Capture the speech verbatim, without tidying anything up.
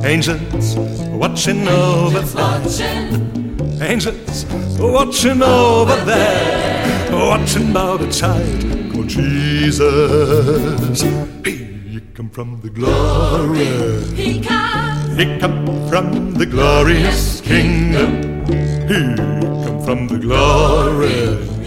Angels watching over there. Angels watching over there, watching by the child called Jesus. He come from the glory. He come. He come from the glorious kingdom. He come from the glory.